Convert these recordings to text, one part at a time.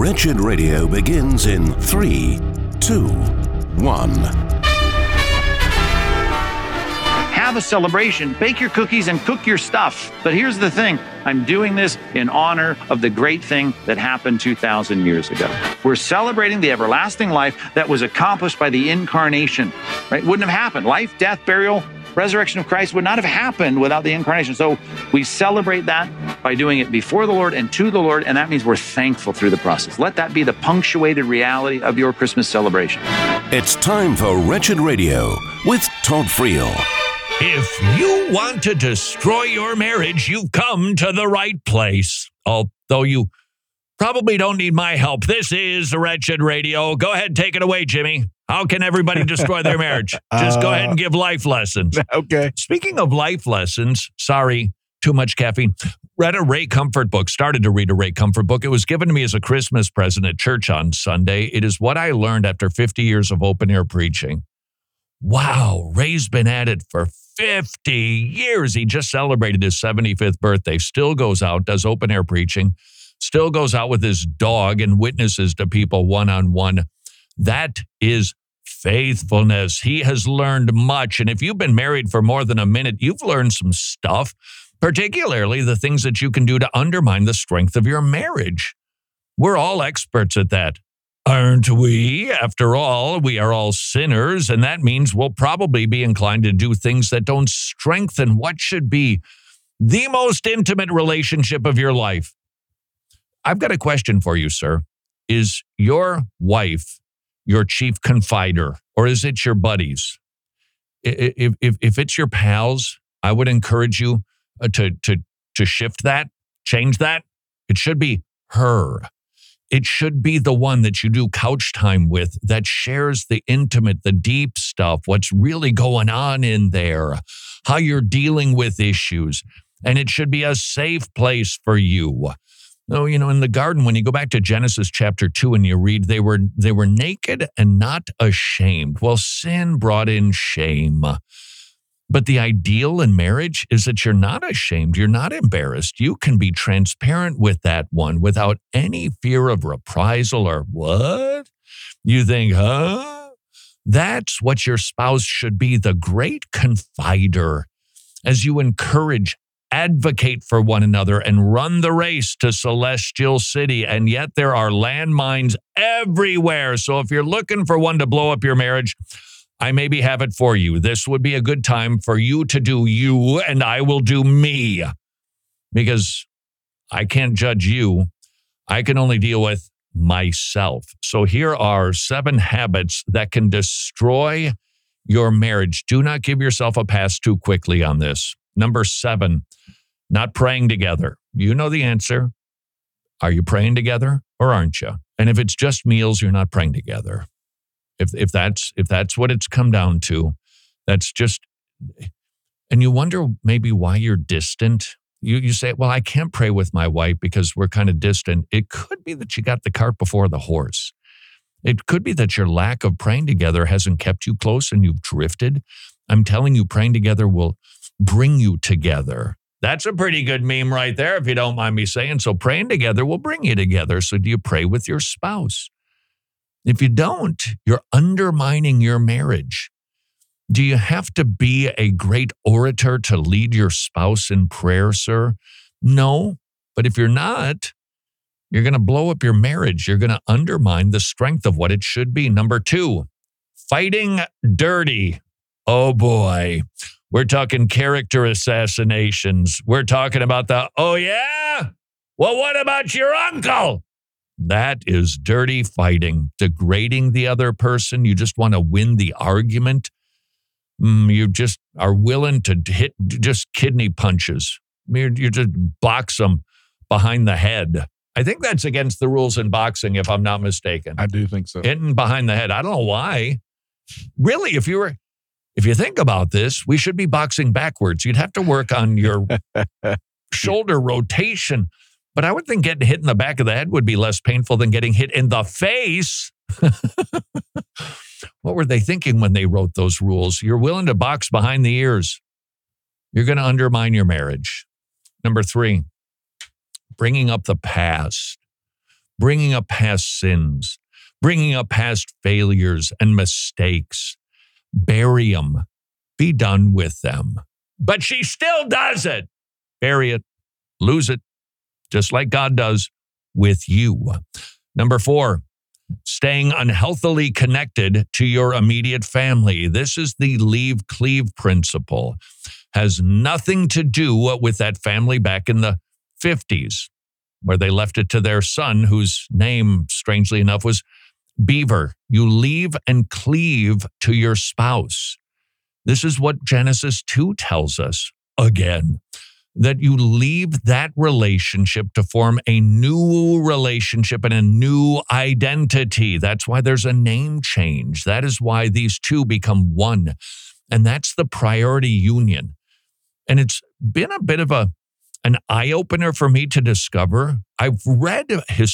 Wretched Radio begins in 3, 2, 1. Have a celebration, bake your cookies and cook your stuff. But here's the thing, I'm doing this in honor of the great thing that happened 2,000 years ago. We're celebrating the everlasting life that was accomplished by the incarnation, right? Wouldn't have happened. Life, death, burial, resurrection of Christ would not have happened without the incarnation. So we celebrate that by doing it before the Lord and to the Lord, and that means we're thankful through the process. Let that be the punctuated reality of your Christmas celebration. It's time for Wretched Radio with Todd Friel. If you want to destroy your marriage, you've come to the right place. Although you probably don't need my help. This is Wretched Radio. Go ahead, take it away, Jimmy. How can everybody destroy their marriage? Just go ahead and give life lessons. Okay. Speaking of life lessons, sorry, too much caffeine. Read a Ray Comfort book, started to read a Ray Comfort book. It was given to me as a Christmas present at church on Sunday. It is what I learned after 50 years of open-air preaching. Wow, Ray's been at it for 50 years. He just celebrated his 75th birthday, still goes out, does open-air preaching, still goes out with his dog and witnesses to people one-on-one. That is faithfulness. He has learned much. And if you've been married for more than a minute, you've learned some stuff, particularly the things that you can do to undermine the strength of your marriage. We're all experts at that, aren't we? After all, we are all sinners, and that means we'll probably be inclined to do things that don't strengthen what should be the most intimate relationship of your life. I've got a question for you, sir. Is your wife your chief confider, or is it your buddies? If it's your pals, I would encourage you to shift that, change that. It should be her. It should be the one that you do couch time with that shares the intimate, the deep stuff, what's really going on in there, how you're dealing with issues. And it should be a safe place for you. Oh, you know, in the garden, when you go back to Genesis chapter 2 and you read, they were naked and not ashamed. Well, sin brought in shame. But the ideal in marriage is that you're not ashamed. You're not embarrassed. You can be transparent with that one without any fear of reprisal or what? You think, huh? That's what your spouse should be, the great confider. As you encourage, advocate for one another, and run the race to Celestial City. And yet there are landmines everywhere. So if you're looking for one to blow up your marriage, I maybe have it for you. This would be a good time for you to do you, and I will do me. Because I can't judge you. I can only deal with myself. So here are 7 habits that can destroy your marriage. Do not give yourself a pass too quickly on this. Number 7, not praying together. You know the answer. Are you praying together or aren't you? And if it's just meals, you're not praying together. If that's what it's come down to, that's just, and you wonder maybe why you're distant. You say, well, I can't pray with my wife because we're kind of distant. It could be that you got the cart before the horse. It could be that your lack of praying together hasn't kept you close and you've drifted. I'm telling you, praying together will bring you together. That's a pretty good meme right there, if you don't mind me saying. So praying together will bring you together. So do you pray with your spouse? If you don't, you're undermining your marriage. Do you have to be a great orator to lead your spouse in prayer, sir? No, but if you're not, you're going to blow up your marriage. You're going to undermine the strength of what it should be. Number 2, fighting dirty. Oh boy. We're talking character assassinations. We're talking about oh yeah? Well, what about your uncle? That is dirty fighting, degrading the other person. You just want to win the argument. You just are willing to hit just kidney punches. You just box them behind the head. I think that's against the rules in boxing, if I'm not mistaken. I do think so. Hitting behind the head. I don't know why. Really, if you think about this, we should be boxing backwards. You'd have to work on your shoulder rotation. But I would think getting hit in the back of the head would be less painful than getting hit in the face. What were they thinking when they wrote those rules? You're willing to box behind the ears. You're going to undermine your marriage. Number 3, bringing up the past. bringing up past sins, bringing up past failures and mistakes. Bury them. Be done with them. But she still does it. Bury it. Lose it. Just like God does with you. Number 4, staying unhealthily connected to your immediate family. This is the leave-cleave principle. Has nothing to do with that family back in the 50s, where they left it to their son, whose name, strangely enough, was Beaver. You leave and cleave to your spouse. This is what Genesis 2 tells us again, that you leave that relationship to form a new relationship and a new identity. That's why there's a name change. That is why these two become one. And that's the priority union. And it's been a bit of an eye-opener for me to discover. I've read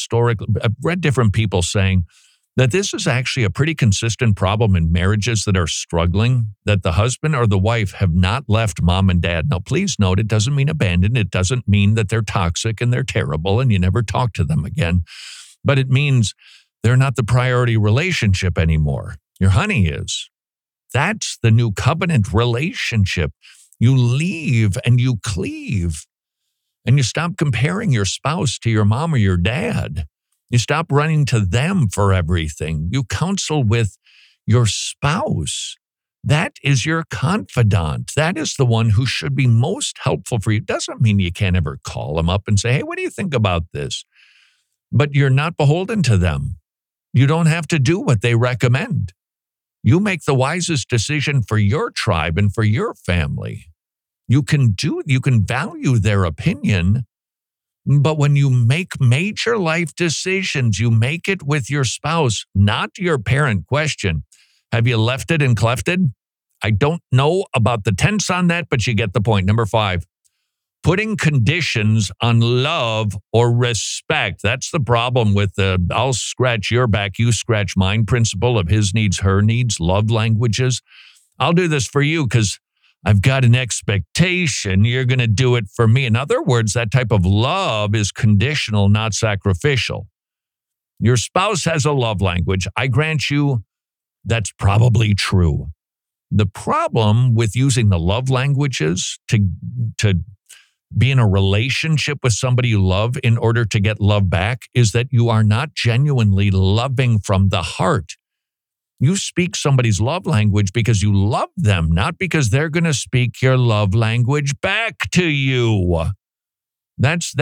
different people saying that this is actually a pretty consistent problem in marriages that are struggling, that the husband or the wife have not left mom and dad. Now, please note, it doesn't mean abandoned. It doesn't mean that they're toxic and they're terrible and you never talk to them again. But it means they're not the priority relationship anymore. Your honey is. That's the new covenant relationship. You leave and you cleave. And you stop comparing your spouse to your mom or your dad. You stop running to them for everything. You counsel with your spouse. That is your confidant. That is the one who should be most helpful for you. Doesn't mean you can't ever call them up and say, hey, what do you think about this? But you're not beholden to them. You don't have to do what they recommend. You make the wisest decision for your tribe and for your family. You can value their opinion, but when you make major life decisions, you make it with your spouse, not your parent. Question, have you left it and clefted? I don't know about the tense on that, but you get the point. Number 5, putting conditions on love or respect. That's the problem with the I'll scratch your back, you scratch mine principle of his needs, her needs, love languages. I'll do this for you because I've got an expectation you're going to do it for me. In other words, that type of love is conditional, not sacrificial. Your spouse has a love language. I grant you that's probably true. The problem with using the love languages to be in a relationship with somebody you love in order to get love back is that you are not genuinely loving from the heart. You speak somebody's love language because you love them, not because they're going to speak your love language back to you. That's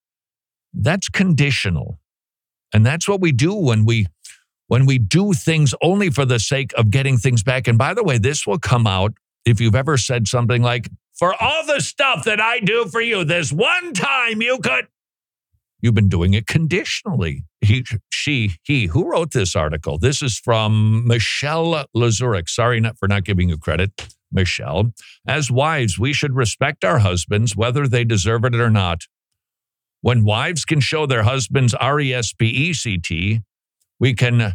conditional. And that's what we do when we do things only for the sake of getting things back. And by the way, this will come out if you've ever said something like, for all the stuff that I do for you, this one time you could. You've been doing it conditionally. He, who wrote this article? This is from Michelle Lazurek. Sorry for not giving you credit, Michelle. As wives, we should respect our husbands, whether they deserve it or not. When wives can show their husbands respect, we can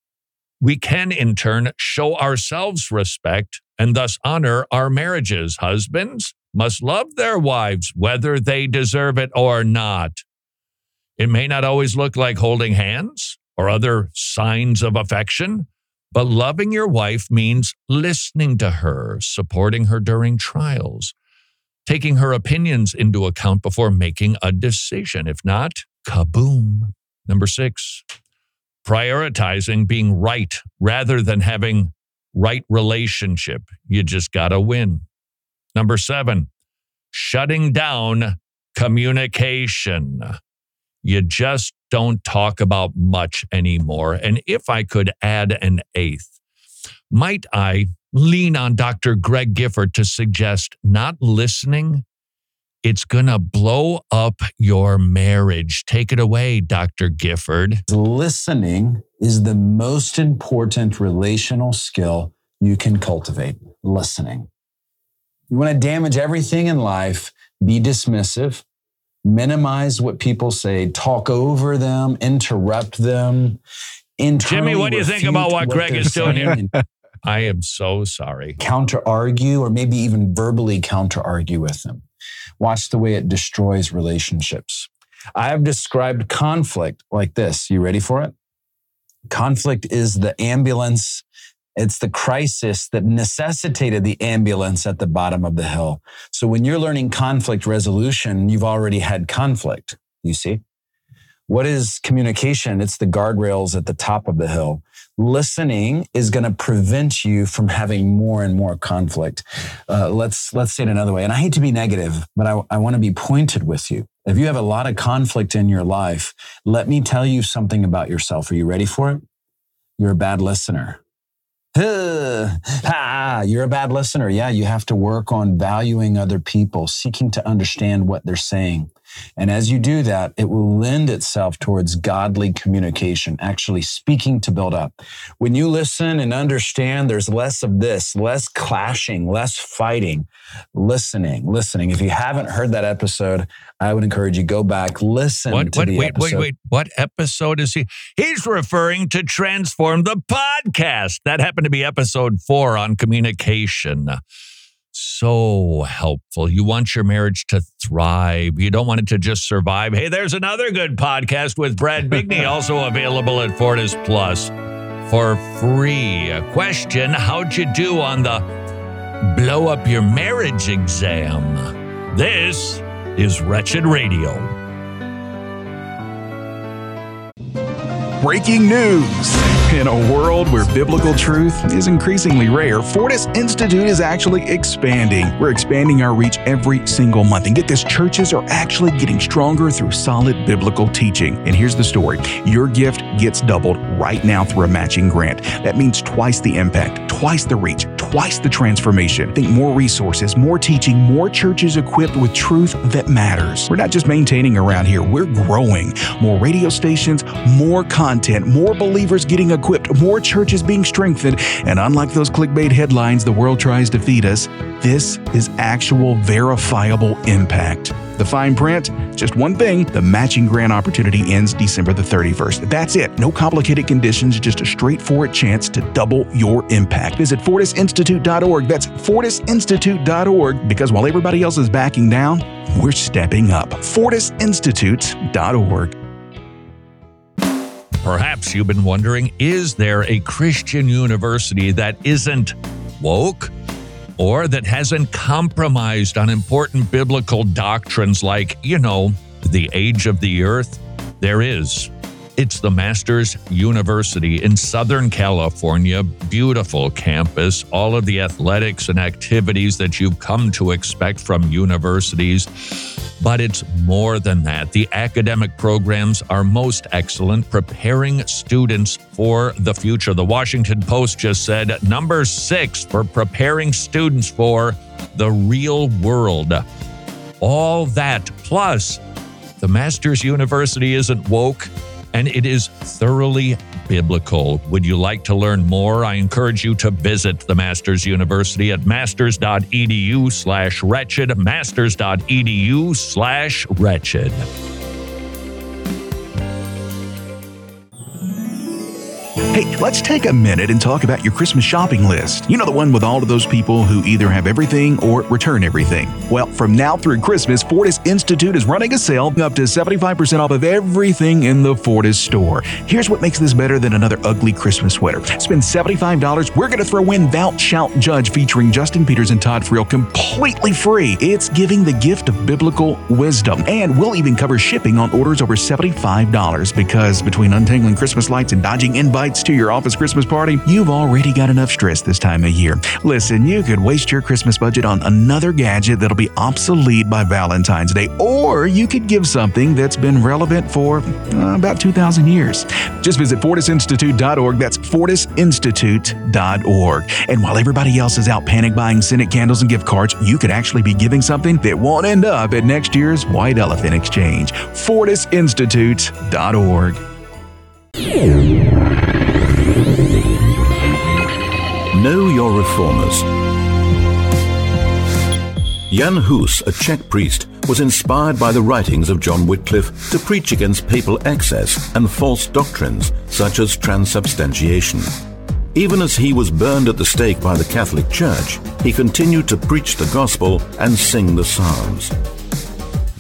in turn show ourselves respect and thus honor our marriages. Husbands must love their wives, whether they deserve it or not. It may not always look like holding hands or other signs of affection, but loving your wife means listening to her, supporting her during trials, taking her opinions into account before making a decision. If not, kaboom. Number 6, prioritizing being right rather than having right relationship. You just got to win. Number 7, shutting down communication. You just don't talk about much anymore. And if I could add an 8th, might I lean on Dr. Greg Gifford to suggest not listening? It's going to blow up your marriage. Take it away, Dr. Gifford. Listening is the most important relational skill you can cultivate. Listening. You want to damage everything in life, be dismissive, minimize what people say, talk over them, interrupt them. Jimmy, what do you think about what Greg is doing here? I am so sorry. Counter-argue or maybe even verbally counter-argue with them. Watch the way it destroys relationships. I have described conflict like this. You ready for it? Conflict is the ambulance. It's the crisis that necessitated the ambulance at the bottom of the hill. So when you're learning conflict resolution, you've already had conflict, you see? What is communication? It's the guardrails at the top of the hill. Listening is going to prevent you from having more and more conflict. Let's say it another way. And I hate to be negative, but I want to be pointed with you. If you have a lot of conflict in your life, let me tell you something about yourself. Are you ready for it? You're a bad listener. You're a bad listener. Yeah, you have to work on valuing other people, seeking to understand what they're saying. And as you do that, it will lend itself towards godly communication, actually speaking to build up. When you listen and understand, there's less of this, less clashing, less fighting, listening. If you haven't heard that episode, I would encourage you go back, listen to the episode. Wait. What episode is he? He's referring to Transform the Podcast. That happened to be episode 4 on communication. So helpful. You want your marriage to thrive. You don't want it to just survive. Hey, there's another good podcast with Brad Bigney, also available at Fortis Plus for free. A question, how'd you do on the blow up your marriage exam? This is Wretched Radio. Breaking news. In a world where biblical truth is increasingly rare, Fortis Institute is actually expanding. We're expanding our reach every single month. And get this, churches are actually getting stronger through solid biblical teaching. And here's the story. Your gift gets doubled right now through a matching grant. That means twice the impact, twice the reach, twice the transformation. Think more resources, more teaching, more churches equipped with truth that matters. We're not just maintaining around here, we're growing. More radio stations, more content, more believers getting equipped, more churches being strengthened, and unlike those clickbait headlines the world tries to feed us, this is actual verifiable impact. The fine print, just one thing, the matching grant opportunity ends December the 31st. That's it. No complicated conditions, just a straightforward chance to double your impact. Visit FortisInstitute.org. That's FortisInstitute.org, because while everybody else is backing down, we're stepping up. FortisInstitute.org. Perhaps you've been wondering, is there a Christian university that isn't woke or that hasn't compromised on important biblical doctrines like, the age of the earth? There is. It's the Masters University in Southern California. Beautiful campus, all of the athletics and activities that you've come to expect from universities. But it's more than that. The academic programs are most excellent, preparing students for the future. The Washington Post just said number 6 for preparing students for the real world. All that, plus the Masters University isn't woke, and it is thoroughly biblical. Would you like to learn more? I encourage you to visit the Masters University at masters.edu/wretched, masters.edu/wretched. Hey, let's take a minute and talk about your Christmas shopping list. You know, the one with all of those people who either have everything or return everything. Well, from now through Christmas, Fortis Institute is running a sale up to 75% off of everything in the Fortis store. Here's what makes this better than another ugly Christmas sweater. Spend $75, we're going to throw in Thou Shalt Judge featuring Justin Peters and Todd Friel completely free. It's giving the gift of biblical wisdom. And we'll even cover shipping on orders over $75 because between untangling Christmas lights and dodging invites to your office Christmas party, you've already got enough stress this time of year. Listen, you could waste your Christmas budget on another gadget that'll be obsolete by Valentine's Day, or you could give something that's been relevant for about 2,000 years. Just visit FortisInstitute.org. That's FortisInstitute.org. And while everybody else is out panic buying scented candles and gift cards, you could actually be giving something that won't end up at next year's White Elephant Exchange. FortisInstitute.org. Know your reformers. Jan Hus, a Czech priest, was inspired by the writings of John Wycliffe to preach against papal excess and false doctrines such as transubstantiation. Even as he was burned at the stake by the Catholic Church, he continued to preach the gospel and sing the Psalms.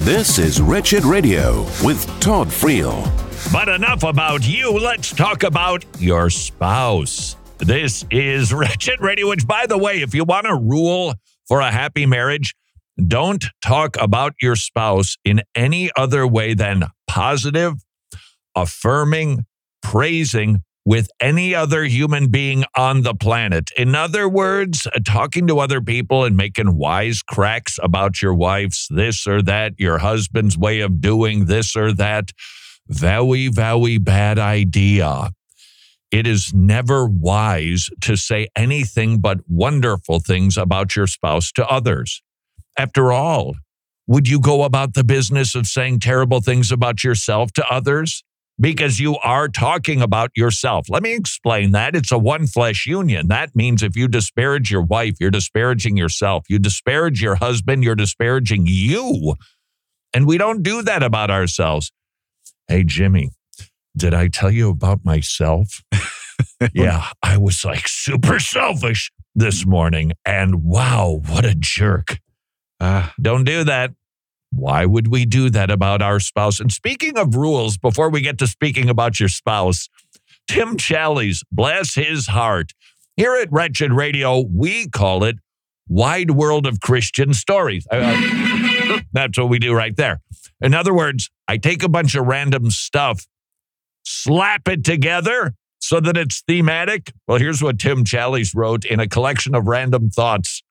This is Wretched Radio with Todd Friel. But enough about you. Let's talk about your spouse. This is Wretched Radio, which, by the way, if you want a rule for a happy marriage, don't talk about your spouse in any other way than positive, affirming, praising with any other human being on the planet. In other words, talking to other people and making wise cracks about your wife's this or that, your husband's way of doing this or that. Very, very bad idea. It is never wise to say anything but wonderful things about your spouse to others. After all, would you go about the business of saying terrible things about yourself to others? Because you are talking about yourself. Let me explain that. It's a one flesh union. That means if you disparage your wife, you're disparaging yourself. You disparage your husband, you're disparaging you. And we don't do that about ourselves. Hey, Jimmy, did I tell you about myself? Yeah, I was like super selfish this morning. And wow, what a jerk. Don't do that. Why would we do that about our spouse? And speaking of rules, before we get to speaking about your spouse, Tim Challies, bless his heart. Here at Wretched Radio, we call it Wide World of Christian Stories. That's what we do right there. In other words, I take a bunch of random stuff, slap it together so that it's thematic. Well, here's what Tim Challies wrote in a collection of random thoughts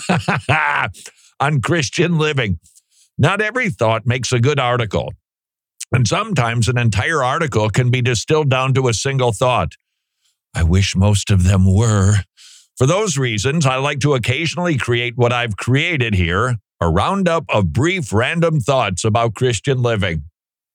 on Christian living. Not every thought makes a good article. And sometimes an entire article can be distilled down to a single thought. I wish most of them were. For those reasons, I like to occasionally create what I've created here, a roundup of brief random thoughts about Christian living.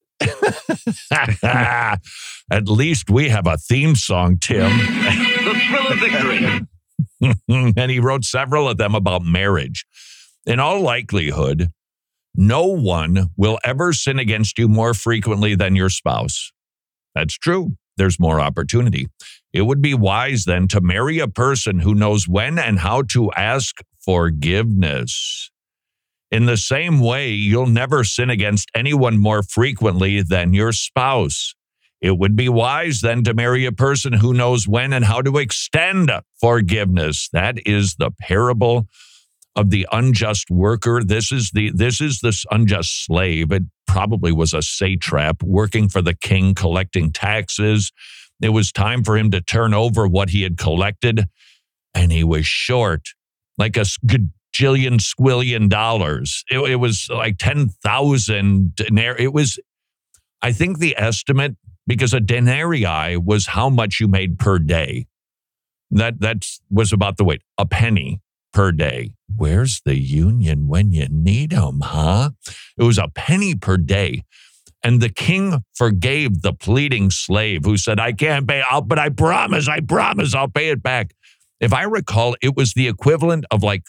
At least we have a theme song, Tim. The thrill of victory. And he wrote several of them about marriage. In all likelihood, no one will ever sin against you more frequently than your spouse. That's true. There's more opportunity. It would be wise then to marry a person who knows when and how to ask forgiveness. In the same way, you'll never sin against anyone more frequently than your spouse. It would be wise then to marry a person who knows when and how to extend forgiveness. That is the parable of the unjust worker. This is this unjust slave. It probably was a satrap working for the king, collecting taxes. It was time for him to turn over what he had collected, and he was short like a gajillion squillion dollars. It was like 10,000 denarii. It was, I think the estimate, because a denarii was how much you made per day. That was about the weight, a penny per day. Where's the union when you need them, huh? It was a penny per day. And the king forgave the pleading slave who said, I can't pay, but I promise, I'll pay it back. If I recall, it was the equivalent of like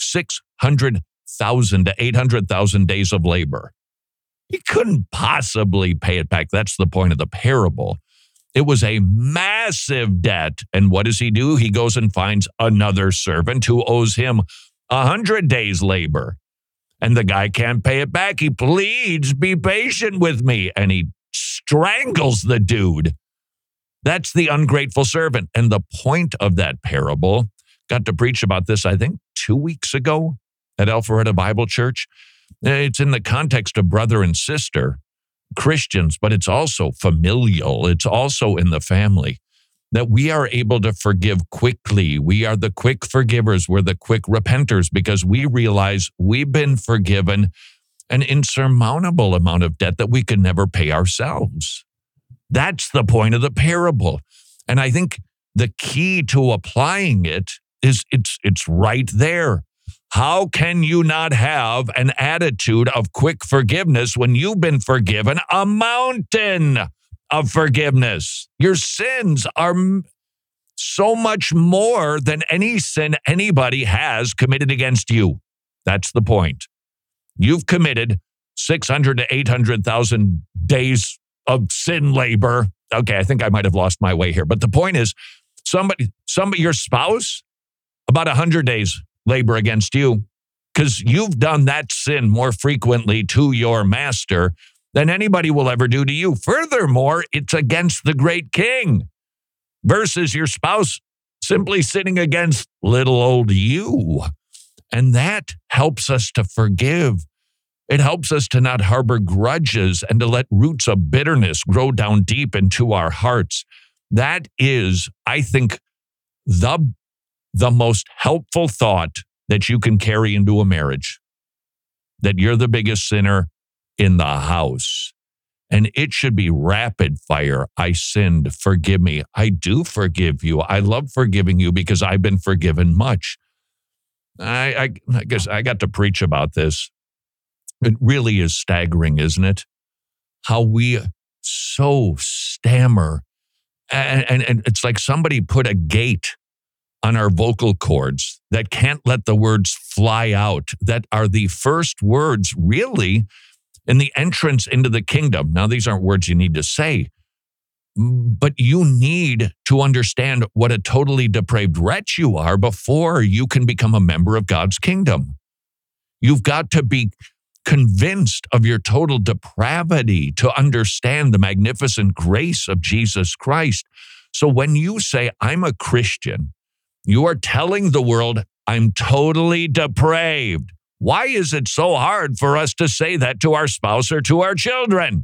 600,000 to 800,000 days of labor. He couldn't possibly pay it back. That's the point of the parable. It was a massive debt. And what does he do? He goes and finds another servant who owes him 100 days labor. And the guy can't pay it back. He pleads, be patient with me. And he strangles the dude. That's the ungrateful servant. And the point of that parable, got to preach about this, I think, 2 weeks ago at Alpharetta Bible Church. It's in the context of brother and sister, Christians, but it's also familial. It's also in the family, that we are able to forgive quickly. We are the quick forgivers. We're the quick repenters because we realize we've been forgiven an insurmountable amount of debt that we could never pay ourselves. That's the point of the parable. And I think the key to applying it is it's right there. How can you not have an attitude of quick forgiveness when you've been forgiven a mountain of forgiveness? Your sins are so much more than any sin anybody has committed against you. That's the point. You've committed 600 to 800,000 days of sin labor. Okay, I think I might have lost my way here. But the point is, somebody, your spouse, about 100 days labor against you. because you've done that sin more frequently to your master than anybody will ever do to you. Furthermore, it's against the great king versus your spouse simply sitting against little old you. And that helps us to forgive. It helps us to not harbor grudges and to let roots of bitterness grow down deep into our hearts. That is, I think, the most helpful thought that you can carry into a marriage, that you're the biggest sinner in the house. And it should be rapid fire. I sinned. Forgive me. I do forgive you. I love forgiving you because I've been forgiven much. I guess I got to preach about this. It really is staggering, isn't it? How we so stammer. And it's like somebody put a gate on our vocal cords that can't let the words fly out, that are the first words really in the entrance into the kingdom. Now, these aren't words you need to say, but you need to understand what a totally depraved wretch you are before you can become a member of God's kingdom. You've got to be convinced of your total depravity to understand the magnificent grace of Jesus Christ. So when you say, I'm a Christian, you are telling the world, I'm totally depraved. Why is it so hard for us to say that to our spouse or to our children?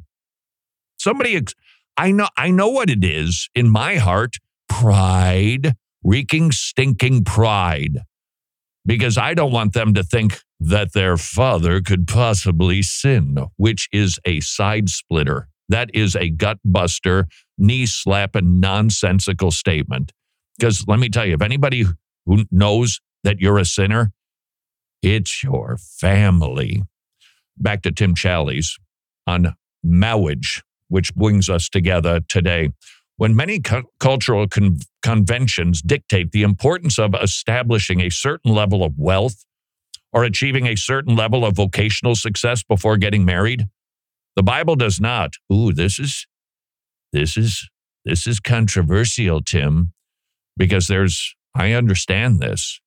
I know what it is in my heart, pride, reeking, stinking pride, because I don't want them to think that their father could possibly sin, which is a side splitter. That is a gut buster, knee slapping, nonsensical statement. Because let me tell you, if anybody who knows that you're a sinner, it's your family. Back to Tim Challies on marriage, which brings us together today. When many cultural conventions dictate the importance of establishing a certain level of wealth or achieving a certain level of vocational success before getting married, the Bible does not. Ooh, this is controversial, Tim, because I understand this.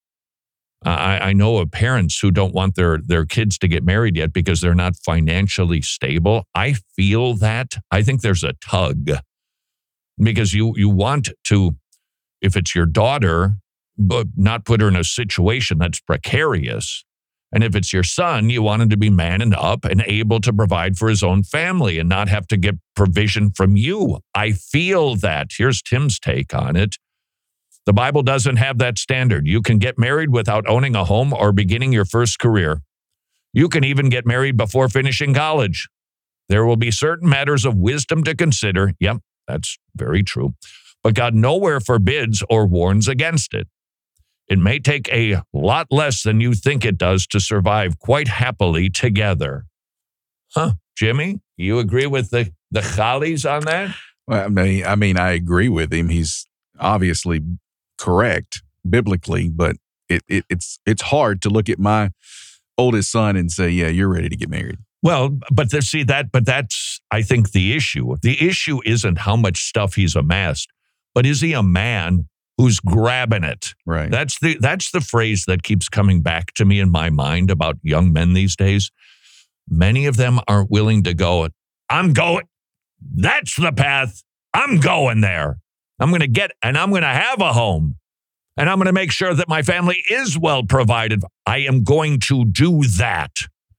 I know of parents who don't want their kids to get married yet because they're not financially stable. I feel that. I think there's a tug because you want to, if it's your daughter, but not put her in a situation that's precarious. And if it's your son, you want him to be manning up and able to provide for his own family and not have to get provision from you. I feel that. Here's Tim's take on it. The Bible doesn't have that standard. You can get married without owning a home or beginning your first career. You can even get married before finishing college. There will be certain matters of wisdom to consider. Yep, that's very true. But God nowhere forbids or warns against it. It may take a lot less than you think it does to survive quite happily together. Huh, Jimmy? You agree with the Challies on that? Well, I mean, I agree with him. He's obviously correct biblically, but it's hard to look at my oldest son and say, yeah, you're ready to get married. Well, but that's, I think, the issue. The issue isn't how much stuff he's amassed, but is he a man who's grabbing it? Right. That's the phrase that keeps coming back to me in my mind about young men these days. Many of them aren't willing to go, I'm going, that's the path, I'm going there. I'm going to get, and I'm going to have a home, and I'm going to make sure that my family is well provided. I am going to do that.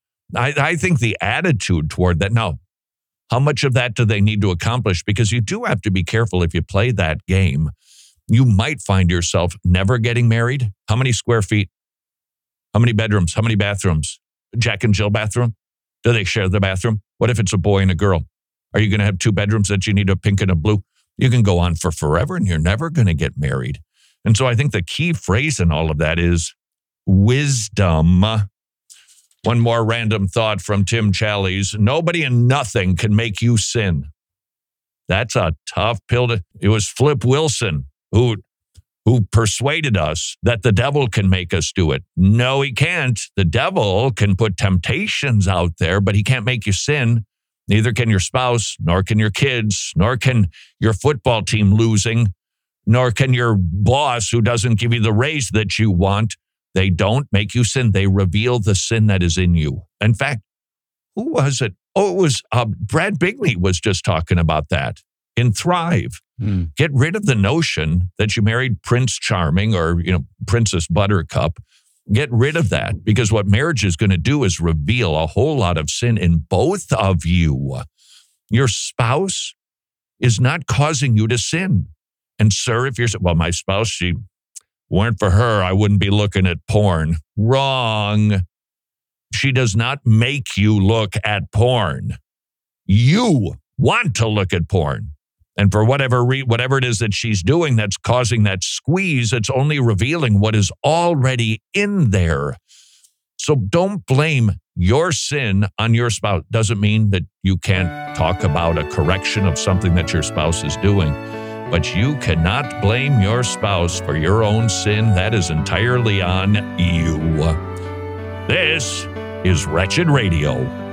I think the attitude toward that, now, how much of that do they need to accomplish? Because you do have to be careful if you play that game. You might find yourself never getting married. How many square feet? How many bedrooms? How many bathrooms? Jack and Jill bathroom? Do they share the bathroom? What if it's a boy and a girl? Are you going to have two bedrooms that you need a pink and a blue? You can go on for forever and you're never going to get married. And so I think the key phrase in all of that is wisdom. One more random thought from Tim Challies. Nobody and nothing can make you sin. That's a tough pill to... It was Flip Wilson who persuaded us that the devil can make us do it. No, he can't. The devil can put temptations out there, but he can't make you sin. Neither can your spouse, nor can your kids, nor can your football team losing, nor can your boss who doesn't give you the raise that you want. They don't make you sin. They reveal the sin that is in you. In fact, who was it? Oh, it was Brad Bigney was just talking about that in Thrive. Get rid of the notion that you married Prince Charming or, Princess Buttercup. Get rid of that, because what marriage is going to do is reveal a whole lot of sin in both of you. Your spouse is not causing you to sin. And sir, if you're, well, my spouse, she weren't for her, I wouldn't be looking at porn. Wrong. She does not make you look at porn. You want to look at porn. And for whatever it is that she's doing that's causing that squeeze, it's only revealing what is already in there. So don't blame your sin on your spouse. Doesn't mean that you can't talk about a correction of something that your spouse is doing. But you cannot blame your spouse for your own sin. That is entirely on you. This is Wretched Radio.